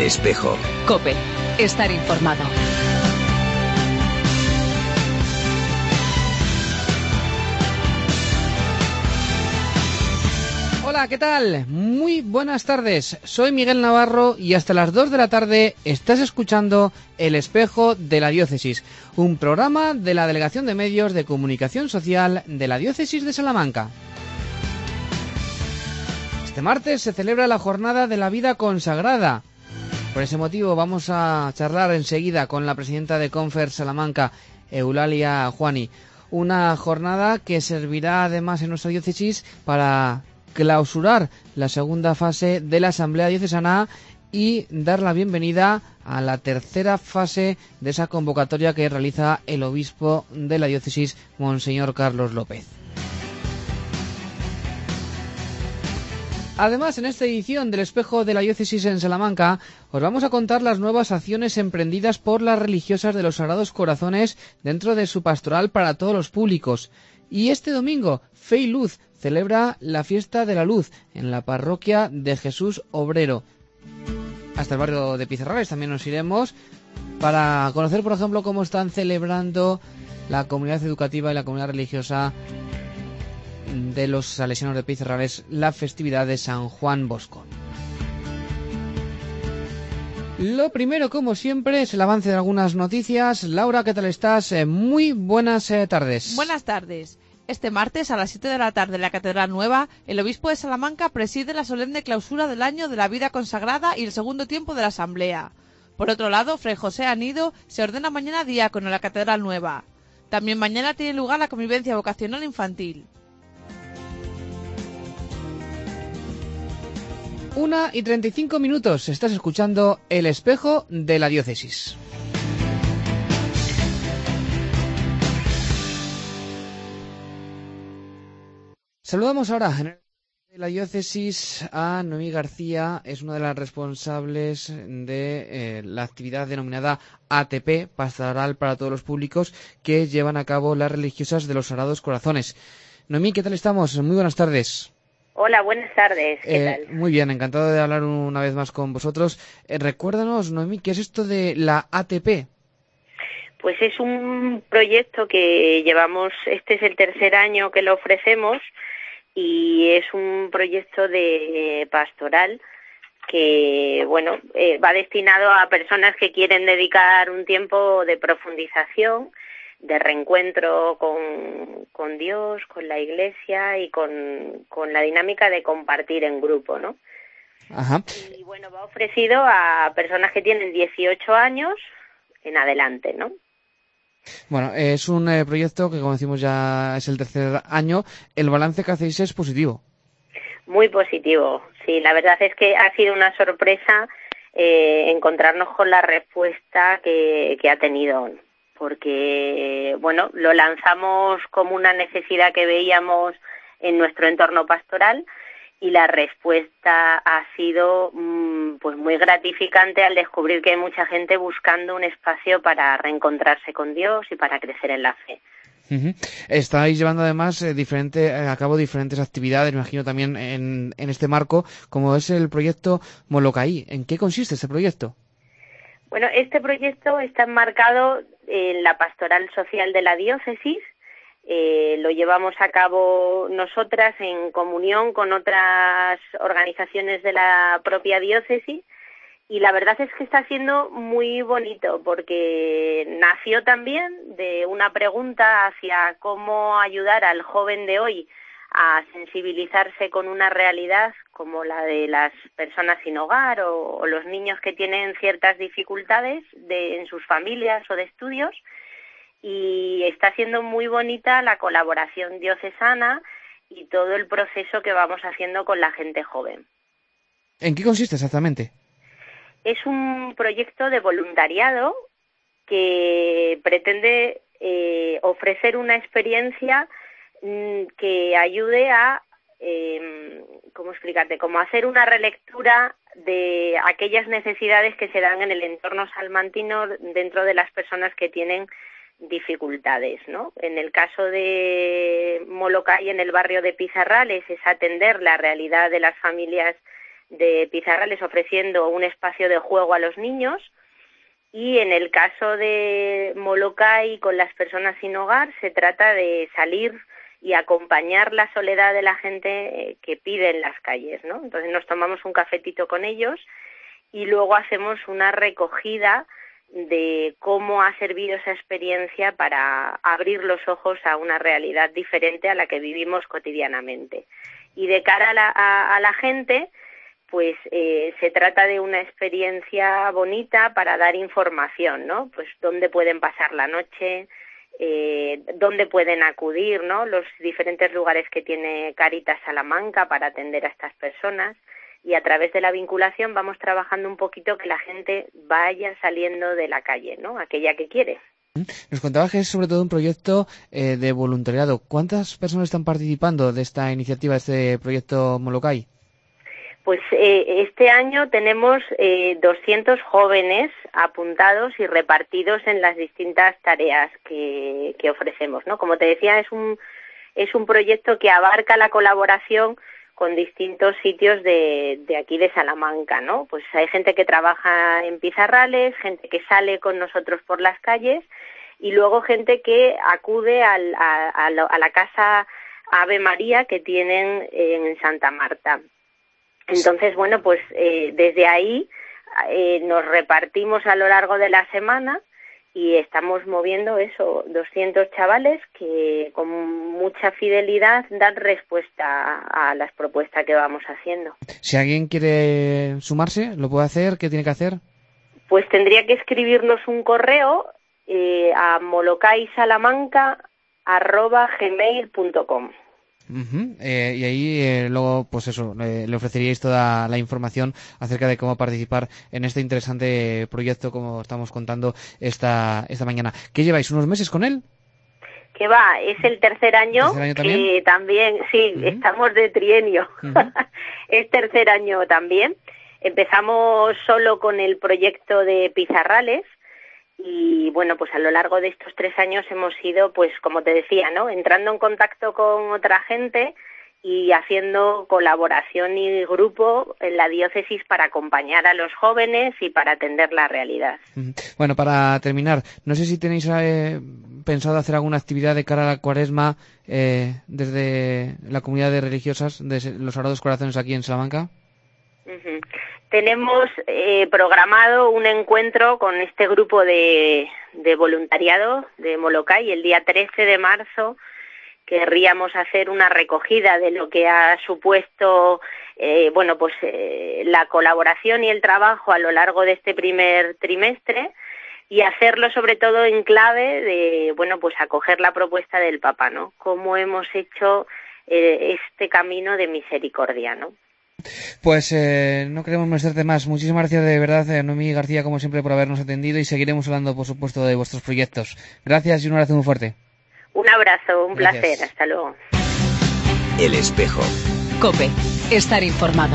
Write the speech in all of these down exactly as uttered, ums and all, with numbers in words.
Espejo. COPE. Estar informado. Hola, ¿qué tal? Muy buenas tardes. Soy Miguel Navarro y hasta las dos de la tarde estás escuchando El Espejo de la Diócesis, un programa de la Delegación de Medios de Comunicación Social de la Diócesis de Salamanca. Este martes se celebra la Jornada de la Vida Consagrada. Por ese motivo vamos a charlar enseguida con la presidenta de Confer Salamanca, Eulalia Juani. Una jornada que servirá además en nuestra diócesis para clausurar la segunda fase de la Asamblea Diocesana y dar la bienvenida a la tercera fase de esa convocatoria que realiza el obispo de la diócesis, Monseñor Carlos López. Además, en esta edición del Espejo de la Diócesis en Salamanca, os vamos a contar las nuevas acciones emprendidas por las religiosas de los Sagrados Corazones dentro de su pastoral para todos los públicos. Y este domingo, Fe y Luz celebra la Fiesta de la Luz en la parroquia de Jesús Obrero. Hasta el barrio de Pizarrales también nos iremos para conocer, por ejemplo, cómo están celebrando la comunidad educativa y la comunidad religiosa de los salesianos de Pizarrales la festividad de San Juan Bosco. Lo primero, como siempre, es el avance de algunas noticias. Laura, ¿qué tal estás? Eh, muy buenas eh, tardes. Buenas tardes. Este martes a las siete de la tarde en la Catedral Nueva, el obispo de Salamanca preside la solemne clausura del año de la vida consagrada y el segundo tiempo de la Asamblea. Por otro lado, Fray José Anido se ordena mañana diácono en la Catedral Nueva. También mañana tiene lugar la convivencia vocacional infantil. Una y treinta y cinco minutos. Estás escuchando El Espejo de la Diócesis. Saludamos ahora en la Diócesis a Noemí García. Es una de las responsables de eh, la actividad denominada A T P, Pastoral para Todos los Públicos, que llevan a cabo las religiosas de los Sagrados Corazones. Noemí, ¿qué tal estamos? Muy buenas tardes. Hola, buenas tardes. ¿Qué Eh, tal? muy bien, encantado de hablar una vez más con vosotros. Eh, recuérdanos, Noemí, ¿qué es esto de la A T P? Pues es un proyecto que llevamos, este es el tercer año que lo ofrecemos y es un proyecto de pastoral que, bueno, eh, va destinado a personas que quieren dedicar un tiempo de profundización, de reencuentro con, con Dios, con la Iglesia y con, con la dinámica de compartir en grupo, ¿no? Ajá. Y bueno, va ofrecido a personas que tienen dieciocho años en adelante, ¿no? Bueno, es un eh, proyecto que, como decimos, ya es el tercer año. El balance que hacéis es positivo. Muy positivo, sí. La verdad es que ha sido una sorpresa eh, encontrarnos con la respuesta que, que ha tenido, porque, bueno, lo lanzamos como una necesidad que veíamos en nuestro entorno pastoral y la respuesta ha sido mmm, pues muy gratificante al descubrir que hay mucha gente buscando un espacio para reencontrarse con Dios y para crecer en la fe. Uh-huh. Estáis llevando además eh, diferente, eh, a cabo diferentes actividades, me imagino también en, en este marco, como es el proyecto Molocaí. ¿En qué consiste este proyecto? Bueno, este proyecto está enmarcado en la pastoral social de la diócesis. Eh, lo llevamos a cabo nosotras en comunión con otras organizaciones de la propia diócesis y la verdad es que está siendo muy bonito porque nació también de una pregunta hacia cómo ayudar al joven de hoy a sensibilizarse con una realidad como la de las personas sin hogar o, o los niños que tienen ciertas dificultades de, en sus familias o de estudios. Y está siendo muy bonita la colaboración diocesana y todo el proceso que vamos haciendo con la gente joven. ¿En qué consiste exactamente? Es un proyecto de voluntariado que pretende eh, ofrecer una experiencia mmm, que ayude a, eh, ¿cómo explicarte?, como hacer una relectura de aquellas necesidades que se dan en el entorno salmantino dentro de las personas que tienen dificultades, ¿no? En el caso de Molocaí, en el barrio de Pizarrales, es atender la realidad de las familias de Pizarrales ofreciendo un espacio de juego a los niños. Y en el caso de Molokai, con las personas sin hogar, se trata de salir y acompañar la soledad de la gente que pide en las calles, ¿no? Entonces nos tomamos un cafetito con ellos y luego hacemos una recogida de cómo ha servido esa experiencia para abrir los ojos a una realidad diferente a la que vivimos cotidianamente. Y de cara a la, a, a la gente, pues eh, se trata de una experiencia bonita para dar información, ¿no? Pues dónde pueden pasar la noche, eh, dónde pueden acudir, ¿no? Los diferentes lugares que tiene Cáritas Salamanca para atender a estas personas, y a través de la vinculación vamos trabajando un poquito que la gente vaya saliendo de la calle, ¿no? Aquella que quiere. Nos contabas que es sobre todo un proyecto eh, de voluntariado. ¿Cuántas personas están participando de esta iniciativa, de este proyecto Molokai? Pues eh, este año tenemos eh, doscientos jóvenes apuntados y repartidos en las distintas tareas que, que ofrecemos, ¿no? Como te decía, es un es un proyecto que abarca la colaboración con distintos sitios de, de aquí de Salamanca, ¿no? Pues hay gente que trabaja en Pizarrales, gente que sale con nosotros por las calles y luego gente que acude al, a, a, a la casa Ave María que tienen en Santa Marta. Entonces, bueno, pues eh, desde ahí eh, nos repartimos a lo largo de la semana y estamos moviendo eso, doscientos chavales que con mucha fidelidad dan respuesta a las propuestas que vamos haciendo. Si alguien quiere sumarse, ¿lo puede hacer? ¿Qué tiene que hacer? Pues tendría que escribirnos un correo eh, a molokaisalamanca arroba gmail punto com. Uh-huh. eh, y ahí eh, luego pues eso eh, le ofreceríais toda la información acerca de cómo participar en este interesante proyecto, como estamos contando esta esta mañana. ¿Qué lleváis, unos meses con él? Que va, es el tercer año, ¿Tercer año también? que también, sí, uh-huh. Estamos de trienio. Uh-huh. Es tercer año también. Empezamos solo con el proyecto de Pizarrales. Y bueno, pues a lo largo de estos tres años hemos ido, pues como te decía, ¿no? Entrando en contacto con otra gente y haciendo colaboración y grupo en la diócesis para acompañar a los jóvenes y para atender la realidad. Bueno, para terminar, no sé si tenéis eh, pensado hacer alguna actividad de cara a la Cuaresma eh, desde la comunidad de religiosas de los Sagrados Corazones aquí en Salamanca. Uh-huh. Tenemos eh, programado un encuentro con este grupo de, de voluntariado de Molokai el día trece de marzo. Querríamos hacer una recogida de lo que ha supuesto eh, bueno, pues eh, la colaboración y el trabajo a lo largo de este primer trimestre y hacerlo sobre todo en clave de, bueno, pues acoger la propuesta del Papa, ¿no? Cómo hemos hecho eh, este camino de misericordia, ¿no? Pues eh, no queremos molestarte más. Muchísimas gracias de verdad, eh, Noemí García, como siempre, por habernos atendido y seguiremos hablando, por supuesto, de vuestros proyectos. Gracias y un abrazo muy fuerte. Un abrazo, un Gracias. placer. Hasta luego. El Espejo. COPE. Estar informado.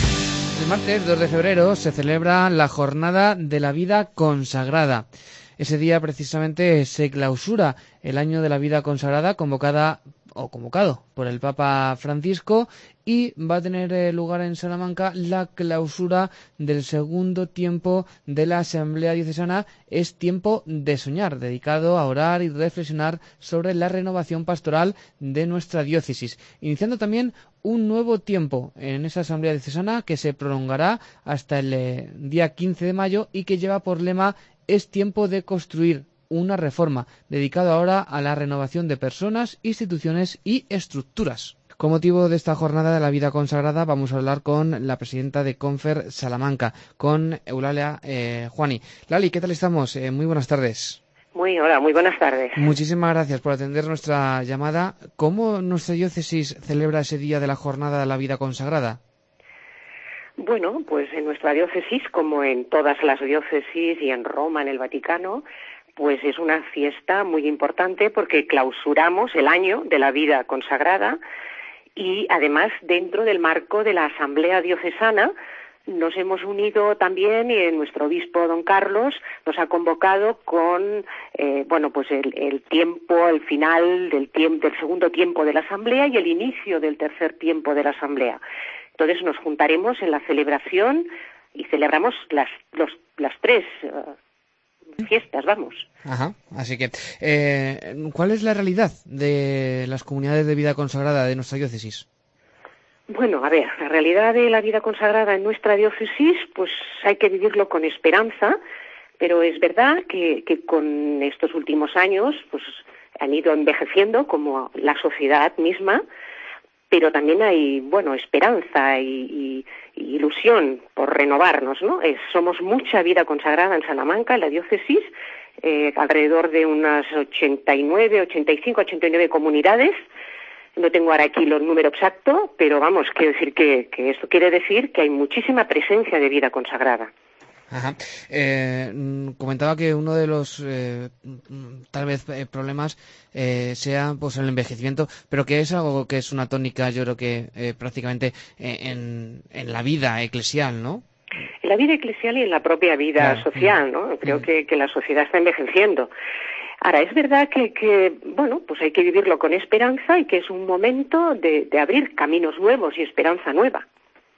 El martes dos de febrero se celebra la Jornada de la Vida Consagrada. Ese día precisamente se clausura el año de la vida consagrada convocada o convocado por el Papa Francisco y va a tener eh, lugar en Salamanca la clausura del segundo tiempo de la Asamblea Diocesana. Es tiempo de soñar, dedicado a orar y reflexionar sobre la renovación pastoral de nuestra diócesis, iniciando también un nuevo tiempo en esa Asamblea Diocesana que se prolongará hasta el eh, día quince de mayo y que lleva por lema "Es tiempo de construir", una reforma dedicada ahora a la renovación de personas, instituciones y estructuras. Con motivo de esta jornada de la vida consagrada vamos a hablar con la presidenta de Confer Salamanca, con Eulalia eh, Juani. Lali, ¿qué tal estamos? Eh, muy buenas tardes. Muy, hola, muy buenas tardes. Muchísimas gracias por atender nuestra llamada. ¿Cómo nuestra diócesis celebra ese día de la jornada de la vida consagrada? Bueno, pues en nuestra diócesis, como en todas las diócesis y en Roma, en el Vaticano, pues es una fiesta muy importante porque clausuramos el año de la vida consagrada y además dentro del marco de la Asamblea Diocesana nos hemos unido también y nuestro obispo don Carlos nos ha convocado con eh, bueno pues el, el tiempo, el final del tiempo, del segundo tiempo de la Asamblea y el inicio del tercer tiempo de la Asamblea. Entonces nos juntaremos en la celebración y celebramos las, los, las tres uh, fiestas, vamos. Ajá, así que, eh, ¿cuál es la realidad de las comunidades de vida consagrada de nuestra diócesis? Bueno, a ver, la realidad de la vida consagrada en nuestra diócesis, pues hay que vivirlo con esperanza, pero es verdad que, que con estos últimos años, pues han ido envejeciendo como la sociedad misma, pero también hay, bueno, esperanza y, y, y ilusión por renovarnos, ¿no? Eh, somos mucha vida consagrada en Salamanca, en la diócesis, eh, alrededor de unas ochenta y nueve, ochenta y cinco, ochenta y nueve comunidades. No tengo ahora aquí el número exacto, pero vamos, quiero decir que, que esto quiere decir que hay muchísima presencia de vida consagrada. Ajá. Eh, comentaba que uno de los eh, tal vez eh, problemas eh, sea pues el envejecimiento, pero que es algo que es una tónica, yo creo que eh, prácticamente eh, en, en la vida eclesial, ¿no? En la vida eclesial y en la propia vida claro. social, ¿no? Creo mm. que, que la sociedad está envejeciendo. Ahora, es verdad que, que, bueno, pues hay que vivirlo con esperanza y que es un momento de, de abrir caminos nuevos y esperanza nueva.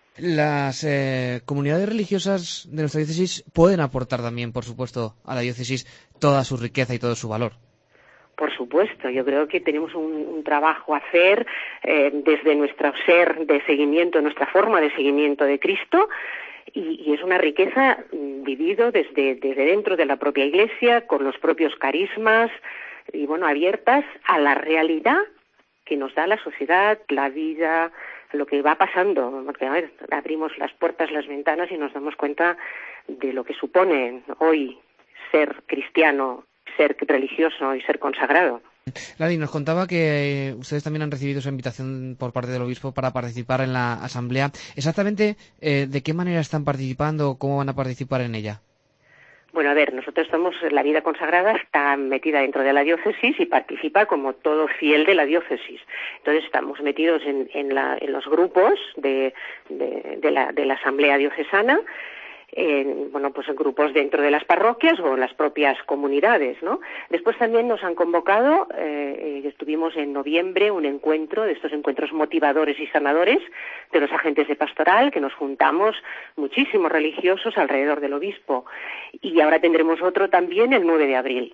Las eh, comunidades religiosas de nuestra diócesis pueden aportar también, por supuesto, a la diócesis toda su riqueza y todo su valor. Por supuesto, yo creo que tenemos un, un trabajo a hacer eh, desde nuestro ser de seguimiento, nuestra forma de seguimiento de Cristo, y, y es una riqueza mm, vivido desde, desde dentro de la propia Iglesia, con los propios carismas, y bueno, abiertas a la realidad que nos da la sociedad, la vida, lo que va pasando, porque a ver, abrimos las puertas, las ventanas y nos damos cuenta de lo que supone hoy ser cristiano, ser religioso y ser consagrado. Lali, nos contaba que ustedes también han recibido esa invitación por parte del obispo para participar en la asamblea. Exactamente, eh, ¿de qué manera están participando o cómo van a participar en ella? Bueno, a ver, nosotros estamos, la vida consagrada está metida dentro de la diócesis y participa como todo fiel de la diócesis. Entonces estamos metidos en, en, la, en los grupos de, de, de, la, de la asamblea diocesana, en, bueno, pues en grupos dentro de las parroquias o en las propias comunidades, ¿no? Después también nos han convocado, eh, estuvimos en noviembre, un encuentro, de estos encuentros motivadores y sanadores de los agentes de pastoral, que nos juntamos muchísimos religiosos alrededor del obispo, y ahora tendremos otro también el nueve de abril.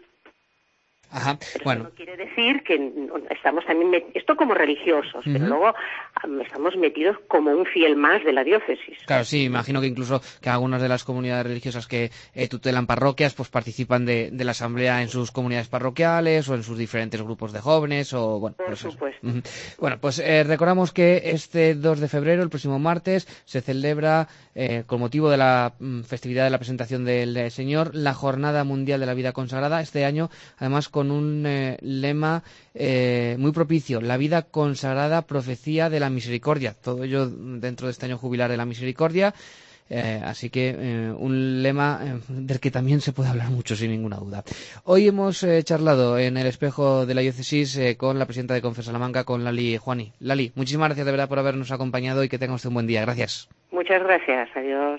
Ajá, pero bueno. Eso no quiere decir que estamos también, met... esto como religiosos, uh-huh. pero luego um, estamos metidos como un fiel más de la diócesis. Claro, sí, imagino que incluso que algunas de las comunidades religiosas que eh, tutelan parroquias, pues participan de, de la asamblea en sus comunidades parroquiales o en sus diferentes grupos de jóvenes o bueno. Por pues supuesto. Uh-huh. Bueno, pues eh, recordamos que este dos de febrero, el próximo martes, se celebra eh, con motivo de la mm, festividad de la presentación del, del Señor, la Jornada Mundial de la Vida Consagrada. Este año, además, con un eh, lema eh, muy propicio, la vida consagrada, profecía de la misericordia. Todo ello dentro de este año jubilar de la misericordia. Eh, así que eh, un lema eh, del que también se puede hablar mucho, sin ninguna duda. Hoy hemos eh, charlado en el espejo de la diócesis eh, con la presidenta de Confe Salamanca, con Lali Juani. Lali, muchísimas gracias de verdad por habernos acompañado y que tenga usted un buen día. Gracias. Muchas gracias. Adiós.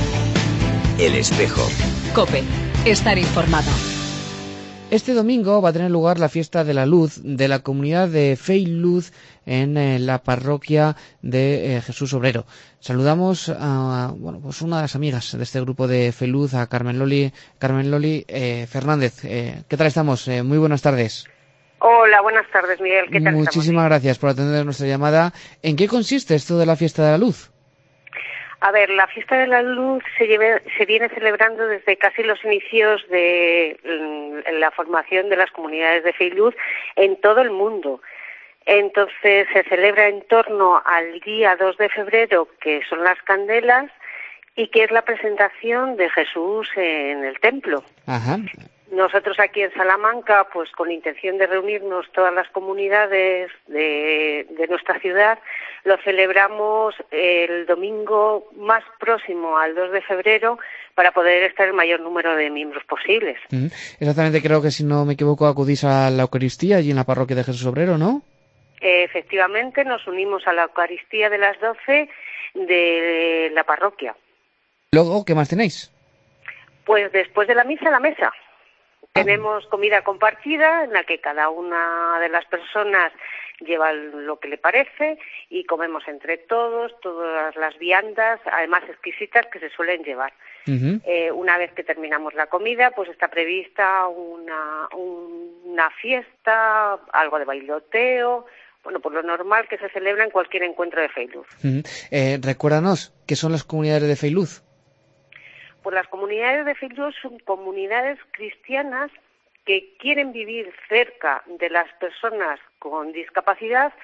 El espejo. COPE. Estar informado. Este domingo va a tener lugar la fiesta de la luz de la comunidad de Fe y Luz en eh, la parroquia de eh, Jesús Obrero. Saludamos a bueno, pues una de las amigas de este grupo de Fe y Luz, a Carmen Loli, Carmen Loli eh, Fernández. Eh, ¿Qué tal estamos? Eh, muy buenas tardes. Hola, buenas tardes, Miguel. ¿Qué tal Muchísimas estamos? gracias por atender nuestra llamada. ¿En qué consiste esto de la fiesta de la luz? A ver, la fiesta de la luz se, lleve, se viene celebrando desde casi los inicios de mm, la formación de las comunidades de Fe y Luz en todo el mundo. Entonces se celebra en torno al día dos de febrero, que son las candelas, y que es la presentación de Jesús en el templo. Ajá. Nosotros aquí en Salamanca, pues con intención de reunirnos todas las comunidades de, de nuestra ciudad, lo celebramos el domingo más próximo al dos de febrero para poder estar el mayor número de miembros posibles. Mm, exactamente, creo que si no me equivoco acudís a la Eucaristía allí en la parroquia de Jesús Obrero, ¿no? Eh, efectivamente, nos unimos a la Eucaristía de las doce de la parroquia. Luego, ¿qué más tenéis? Pues después de la misa, la mesa. Tenemos comida compartida en la que cada una de las personas lleva lo que le parece y comemos entre todos, todas las viandas, además exquisitas, que se suelen llevar. Uh-huh. Eh, una vez que terminamos la comida, pues está prevista una, un, una fiesta, algo de bailoteo, bueno, por lo normal que se celebra en cualquier encuentro de Feiluz. Uh-huh. Eh, recuérdanos, ¿qué son las comunidades de Feiluz? Pues las comunidades de Feiluz son comunidades cristianas que quieren vivir cerca de las personas con discapacidad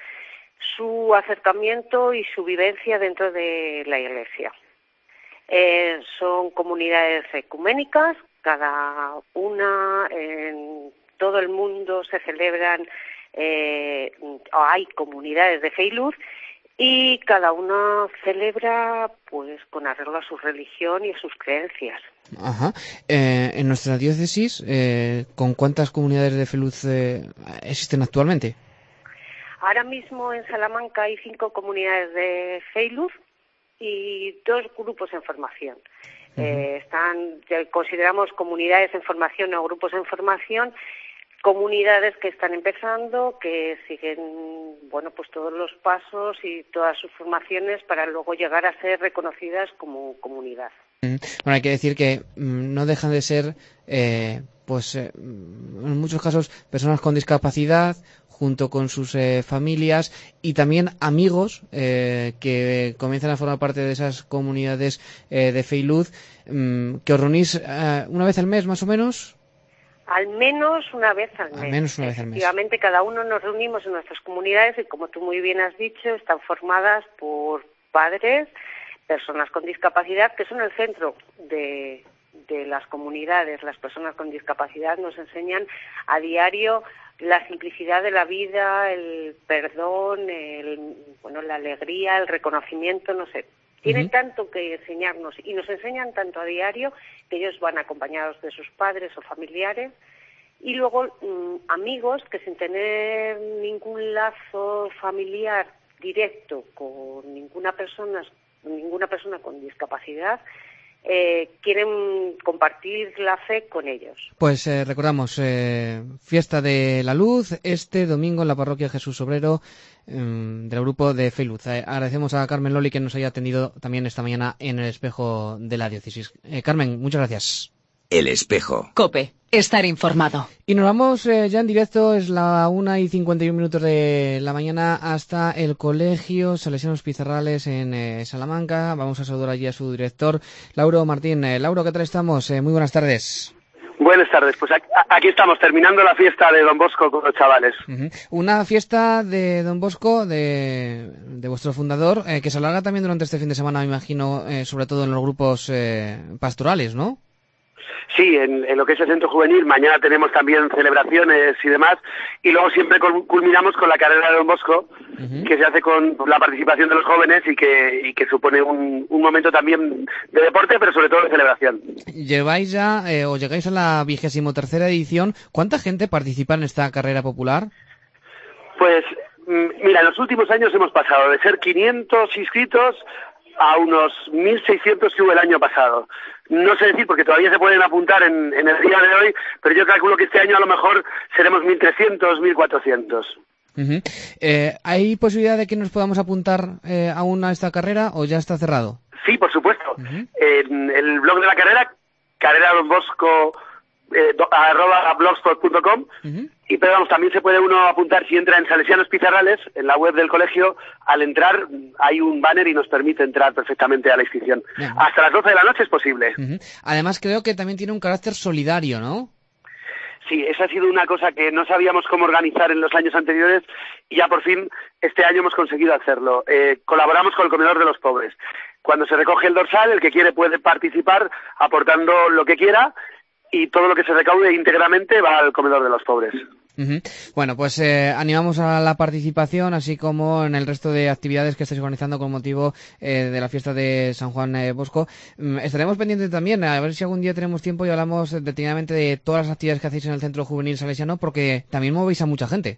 su acercamiento y su vivencia dentro de la Iglesia. Eh, son comunidades ecuménicas, cada una en todo el mundo se celebran, eh, hay comunidades de Feiluz y cada una celebra pues con arreglo a su religión y a sus creencias. Ajá. Eh, en nuestra diócesis, eh, ¿con cuántas comunidades de Feiluz eh, existen actualmente? Ahora mismo en Salamanca hay cinco comunidades de Feiluz y dos grupos en formación. Uh-huh. Eh, están, consideramos comunidades en formación o grupos en formación, comunidades que están empezando, que siguen, bueno, pues todos los pasos y todas sus formaciones para luego llegar a ser reconocidas como comunidad. Bueno, hay que decir que mmm, no dejan de ser, eh, pues, eh, en muchos casos, personas con discapacidad, junto con sus eh, familias y también amigos eh, que comienzan a formar parte de esas comunidades eh, de Feiluz, mmm, que os reunís eh, una vez al mes, más o menos. Al menos una vez al mes. Al menos una vez al mes. Efectivamente, cada uno nos reunimos en nuestras comunidades y, como tú muy bien has dicho, están formadas por padres, personas con discapacidad, que son el centro de, de las comunidades. Las personas con discapacidad nos enseñan a diario la simplicidad de la vida, el perdón, el, bueno, la alegría, el reconocimiento, no sé. Tienen uh-huh. tanto que enseñarnos y nos enseñan tanto a diario que ellos van acompañados de sus padres o familiares y luego mmm, amigos que sin tener ningún lazo familiar directo con ninguna persona, ninguna persona con discapacidad, Eh, quieren compartir la fe con ellos. Pues eh, recordamos, eh, Fiesta de la Luz, este domingo en la parroquia Jesús Obrero eh, del grupo de Feiluz. Eh, agradecemos a Carmen Loli que nos haya atendido también esta mañana en el espejo de la diócesis. Eh, Carmen, muchas gracias. El espejo. COPE. Estar informado. Y nos vamos eh, ya en directo, es la una y cincuenta y un minutos de la mañana, hasta el Colegio Salesianos Pizarrales en eh, Salamanca. Vamos a saludar allí a su director, Lauro Martín. Eh, Lauro, ¿qué tal estamos? Eh, muy buenas tardes. Buenas tardes, pues aquí, aquí estamos, terminando la fiesta de Don Bosco con los chavales. Uh-huh. Una fiesta de Don Bosco, de, de vuestro fundador, eh, que se alarga también durante este fin de semana, me imagino, eh, sobre todo en los grupos eh, pastorales, ¿no? Sí, en, en lo que es el centro juvenil, mañana tenemos también celebraciones y demás, y luego siempre culminamos con la carrera de Don Bosco, uh-huh. que se hace con la participación de los jóvenes y que, y que supone un, un momento también de deporte, pero sobre todo de celebración. Lleváis ya, eh, o llegáis a la vigésimo tercera edición. ¿Cuánta gente participa en esta carrera popular? Pues, mira, en los últimos años hemos pasado de ser quinientos inscritos a unos mil seiscientos que hubo el año pasado. No sé decir, porque todavía se pueden apuntar en, en el día de hoy, pero yo calculo que este año a lo mejor seremos mil trescientos, mil cuatrocientos. Uh-huh. Eh, ¿Hay posibilidad de que nos podamos apuntar eh, aún a esta carrera o ya está cerrado? Sí, por supuesto. Uh-huh. En el blog de la carrera, carrera Don Bosco, eh, do, arroba blogspot punto com, uh-huh. y pero vamos, también se puede uno apuntar si entra en Salesianos Pizarrales, en la web del colegio. Al entrar hay un banner y nos permite entrar perfectamente a la inscripción. Uh-huh. Hasta las doce de la noche es posible. Uh-huh. Además creo que también tiene un carácter solidario, ¿no? Sí, esa ha sido una cosa que no sabíamos cómo organizar en los años anteriores y ya por fin este año hemos conseguido hacerlo. Eh, colaboramos con el Comedor de los Pobres. Cuando se recoge el dorsal, el que quiere puede participar aportando lo que quiera y todo lo que se recaude íntegramente va al Comedor de los Pobres. Uh-huh. Bueno, pues eh, animamos a la participación, así como en el resto de actividades que estáis organizando con motivo eh, de la fiesta de San Juan eh, Bosco. Um, estaremos pendientes también, a ver si algún día tenemos tiempo y hablamos detenidamente de todas las actividades que hacéis en el Centro Juvenil Salesiano, porque también movéis a mucha gente.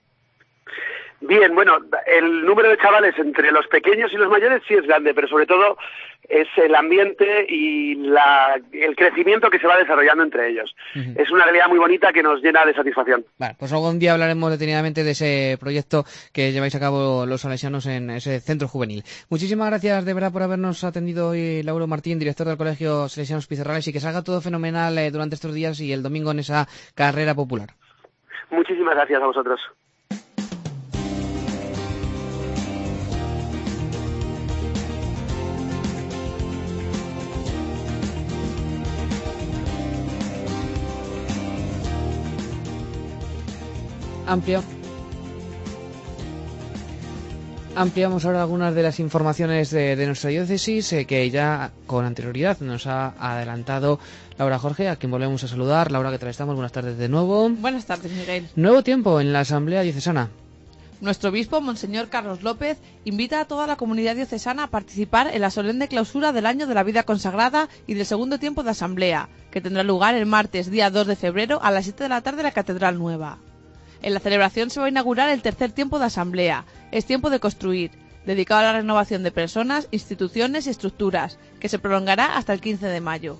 Bien, bueno, el número de chavales entre los pequeños y los mayores sí es grande, pero sobre todo es el ambiente y la, el crecimiento que se va desarrollando entre ellos. Uh-huh. Es una realidad muy bonita que nos llena de satisfacción. Vale, pues algún día hablaremos detenidamente de ese proyecto que lleváis a cabo los salesianos en ese centro juvenil. Muchísimas gracias de verdad por habernos atendido hoy, Lauro Martín, director del Colegio Salesianos Pizarrales, y que salga todo fenomenal eh, durante estos días y el domingo en esa carrera popular. Muchísimas gracias a vosotros. Amplio. Ampliamos ahora algunas de las informaciones de, de nuestra diócesis eh, que ya con anterioridad nos ha adelantado Laura Jorge, a quien volvemos a saludar. Laura, ¿qué tal estamos? Buenas tardes de nuevo. Buenas tardes, Miguel. Nuevo tiempo en la Asamblea Diocesana. Nuestro obispo, Monseñor Carlos López, invita a toda la comunidad diocesana a participar en la solemne clausura del año de la vida consagrada y del segundo tiempo de asamblea, que tendrá lugar el martes, día dos de febrero, a las siete de la tarde en la Catedral Nueva. En la celebración se va a inaugurar el tercer tiempo de asamblea, es tiempo de construir, dedicado a la renovación de personas, instituciones y estructuras, que se prolongará hasta el quince de mayo.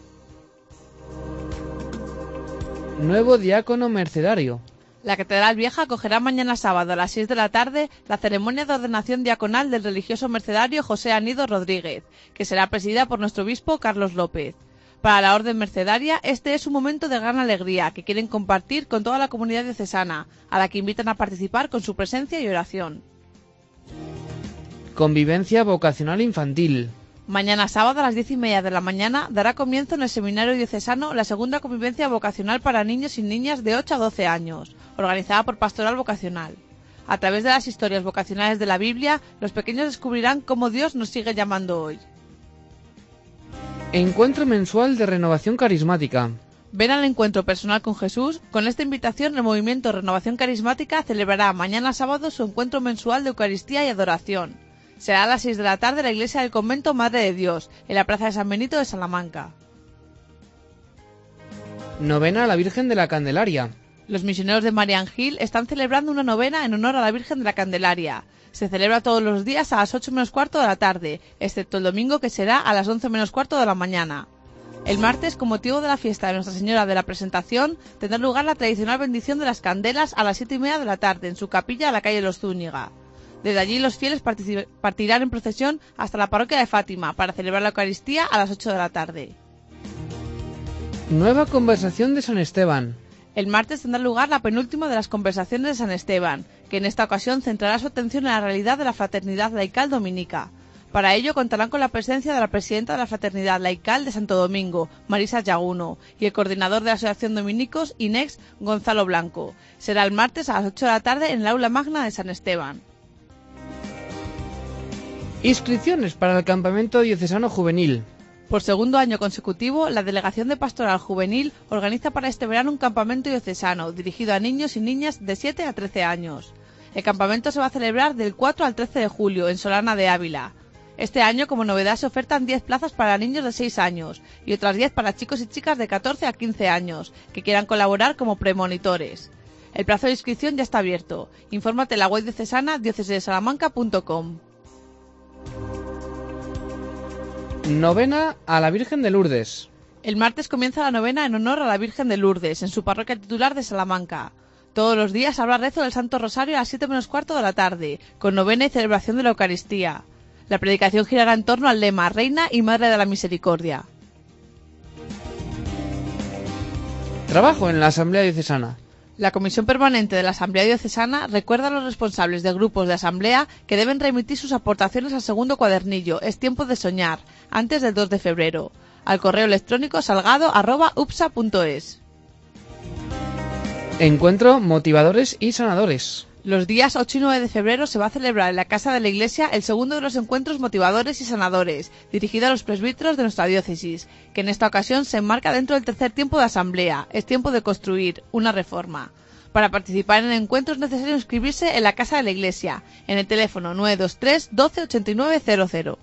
Nuevo diácono mercedario. La Catedral Vieja acogerá mañana sábado a las seis de la tarde la ceremonia de ordenación diaconal del religioso mercedario José Anido Rodríguez, que será presidida por nuestro obispo Carlos López. Para la orden mercedaria, este es un momento de gran alegría que quieren compartir con toda la comunidad diocesana, a la que invitan a participar con su presencia y oración. Convivencia vocacional infantil. Mañana sábado a las diez y media de la mañana dará comienzo en el Seminario Diocesano la segunda convivencia vocacional para niños y niñas de ocho a doce años, organizada por Pastoral Vocacional. A través de las historias vocacionales de la Biblia, los pequeños descubrirán cómo Dios nos sigue llamando hoy. Encuentro mensual de renovación carismática. Ven al encuentro personal con Jesús. Con esta invitación, el Movimiento Renovación Carismática celebrará mañana sábado su encuentro mensual de Eucaristía y Adoración. Será a las seis de la tarde en la iglesia del convento Madre de Dios, en la plaza de San Benito de Salamanca. Novena a la Virgen de la Candelaria. Los misioneros de Marian Hill están celebrando una novena en honor a la Virgen de la Candelaria. Se celebra todos los días a las ocho menos cuarto de la tarde, excepto el domingo, que será a las once menos cuarto de la mañana. El martes, con motivo de la fiesta de Nuestra Señora de la Presentación, tendrá lugar la tradicional bendición de las candelas a las siete y media de la tarde en su capilla a la calle Los Zúñiga. Desde allí los fieles partirán en procesión hasta la parroquia de Fátima para celebrar la Eucaristía a las ocho de la tarde. Nueva conversación de San Esteban. El martes tendrá lugar la penúltima de las conversaciones de San Esteban, que en esta ocasión centrará su atención en la realidad de la fraternidad laical dominica. Para ello contarán con la presencia de la presidenta de la Fraternidad Laical de Santo Domingo, Marisa Yaguno, y el coordinador de la Asociación Dominicos, INEX, Gonzalo Blanco. Será el martes a las ocho de la tarde en el aula magna de San Esteban. Inscripciones para el campamento diocesano juvenil. Por segundo año consecutivo, la Delegación de Pastoral Juvenil organiza para este verano un campamento diocesano dirigido a niños y niñas de siete a trece años. El campamento se va a celebrar del cuatro al trece de julio en Solana de Ávila. Este año, como novedad, se ofertan diez plazas para niños de seis años y otras diez para chicos y chicas de catorce a quince años que quieran colaborar como premonitores. El plazo de inscripción ya está abierto. Infórmate en la web diocesana diócesis de salamanca punto com. Novena a la Virgen de Lourdes. El martes comienza la novena en honor a la Virgen de Lourdes en su parroquia titular de Salamanca. Todos los días habrá rezo del Santo Rosario a las siete menos cuarto de la tarde, con novena y celebración de la Eucaristía. La predicación girará en torno al lema Reina y Madre de la Misericordia. Trabajo en la Asamblea Diocesana. La Comisión Permanente de la Asamblea Diocesana recuerda a los responsables de grupos de asamblea que deben remitir sus aportaciones al segundo cuadernillo Es tiempo de soñar, antes del dos de febrero, al correo electrónico salgado arroba upsa punto es. Encuentro motivadores y sanadores. Los días ocho y nueve de febrero se va a celebrar en la Casa de la Iglesia el segundo de los encuentros motivadores y sanadores, dirigido a los presbíteros de nuestra diócesis, que en esta ocasión se enmarca dentro del tercer tiempo de asamblea, Es tiempo de construir, una reforma. Para participar en el encuentro es necesario inscribirse en la Casa de la Iglesia, en el teléfono nueve dos tres doce ochenta y nueve cero cero.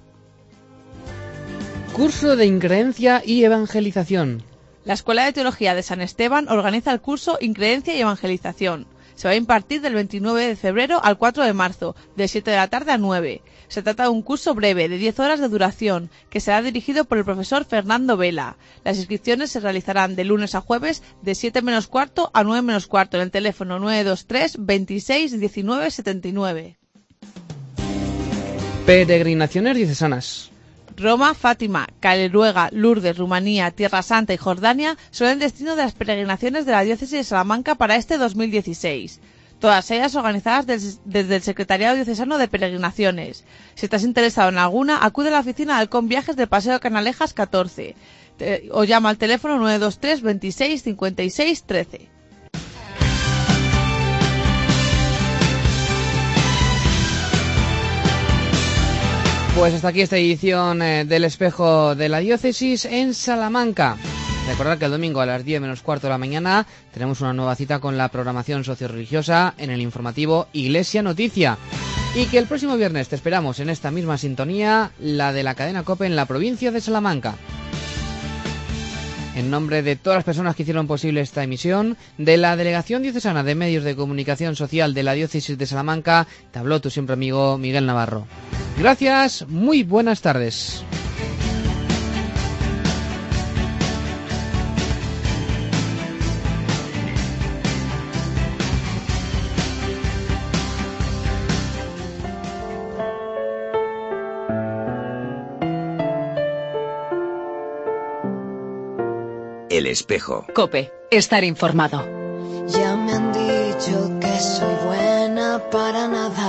Curso de Increencia y Evangelización. La Escuela de Teología de San Esteban organiza el curso Increencia y Evangelización. Se va a impartir del veintinueve de febrero al cuatro de marzo, de siete de la tarde a nueve. Se trata de un curso breve, de diez horas de duración, que será dirigido por el profesor Fernando Vela. Las inscripciones se realizarán de lunes a jueves, de siete menos cuarto a nueve menos cuarto, en el teléfono nueve dos tres, veintiséis, diecinueve, setenta y nueve. Peregrinaciones diocesanas. Roma, Fátima, Caleruega, Lourdes, Rumanía, Tierra Santa y Jordania son el destino de las peregrinaciones de la diócesis de Salamanca para este dos mil dieciséis. Todas ellas organizadas des, desde el Secretariado Diocesano de Peregrinaciones. Si estás interesado en alguna, acude a la oficina de Halcón Viajes del Paseo de Canalejas catorce Te, o llama al teléfono nueve dos tres, veintiséis, cincuenta y seis, trece. Pues hasta aquí esta edición eh, del Espejo de la Diócesis en Salamanca. Recordad que el domingo a las diez menos cuarto de la mañana tenemos una nueva cita con la programación socio-religiosa en el informativo Iglesia Noticia. Y que el próximo viernes te esperamos en esta misma sintonía, la de la cadena COPE en la provincia de Salamanca. En nombre de todas las personas que hicieron posible esta emisión, de la Delegación Diocesana de Medios de Comunicación Social de la Diócesis de Salamanca, te habló tu siempre amigo Miguel Navarro. Gracias, muy buenas tardes. El Espejo. COPE. Estar informado. Ya me han dicho que soy buena para nada.